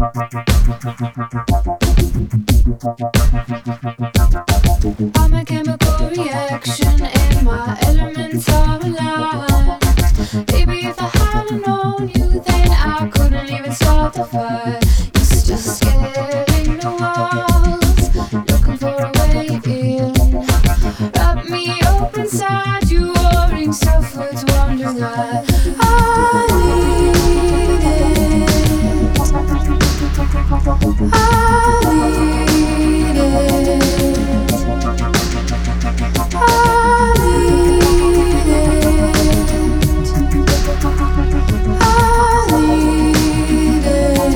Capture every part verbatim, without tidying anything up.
I'm a chemical reaction in my elements are aligned. Baby, if I hadn't known you, then I couldn't even start the fire. Used to scaling the walls, looking for a way in. Wrap me up inside you, warring self-words, wondering why I need it. I need it. I need it. I need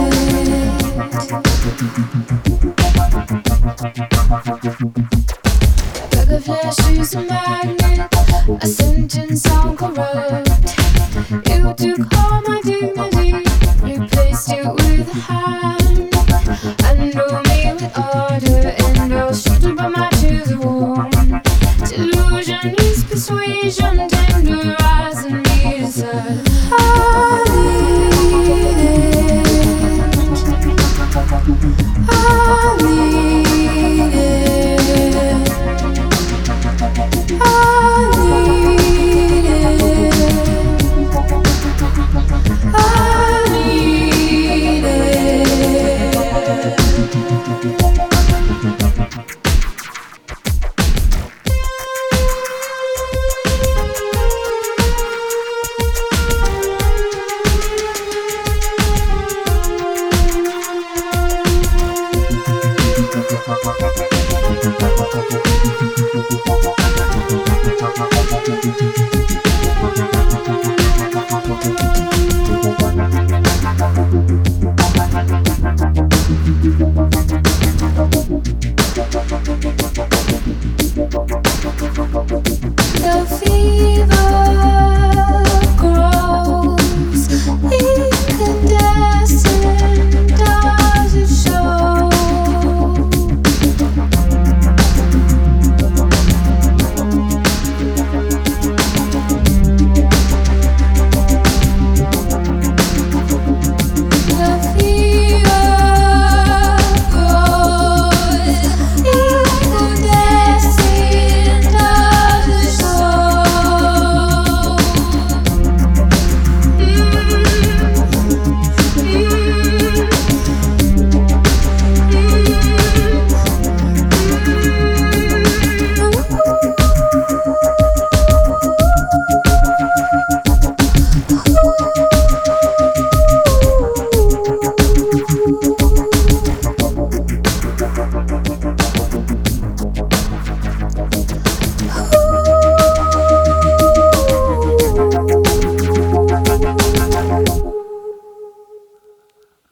it. Bag of flesh is a magnet, a sentence uncorrupt. You took all my dignity, replaced it with a hand. Undo me with order, and I'll shoot up my matches warm. Delusion is persuasion, tenderizing me to serve. I need it. I need it. I need it. I need it. Thank you.